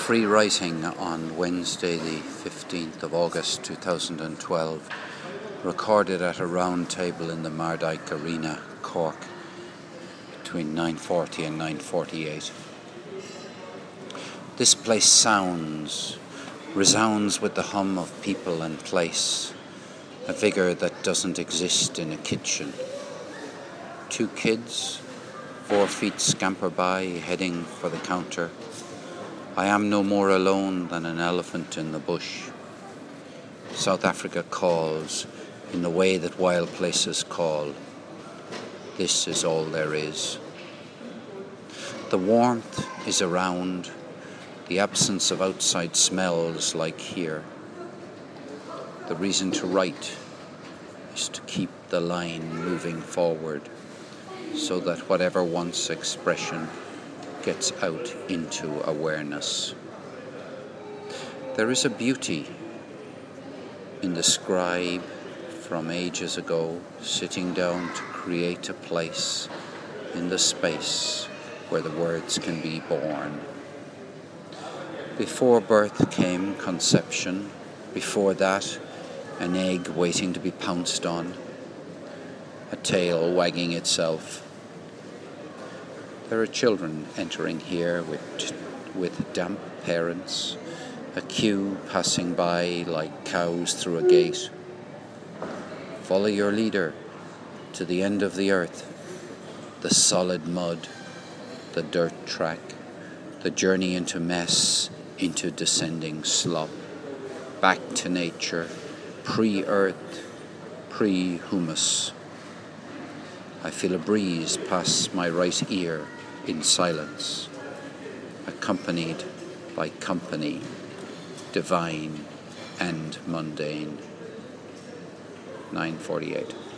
Free writing on Wednesday the 15th of August 2012, recorded at a round table in the Mardyke Arena, Cork, between 9:40 and 9:48. This place resounds with the hum of people and place, a vigour that doesn't exist in a kitchen. 2 kids, 4 feet scamper by, heading for the counter. I am no more alone than an elephant in the bush. South Africa calls in the way that wild places call. This is all there is. The warmth is around. The absence of outside smells like here. The reason to write is to keep the line moving forward, so that whatever wants expression gets out into awareness. There is a beauty in the scribe from ages ago sitting down to create a place in the space where the words can be born. Before birth came conception, before that an egg waiting to be pounced on, a tail wagging itself. There are children entering here with damp parents, a queue passing by like cows through a gate. Follow your leader to the end of the earth, the solid mud, the dirt track, the journey into mess, into descending slop, back to nature, pre-earth, pre-humus. I feel a breeze pass my right ear in silence, accompanied by company, divine and mundane. 9:48.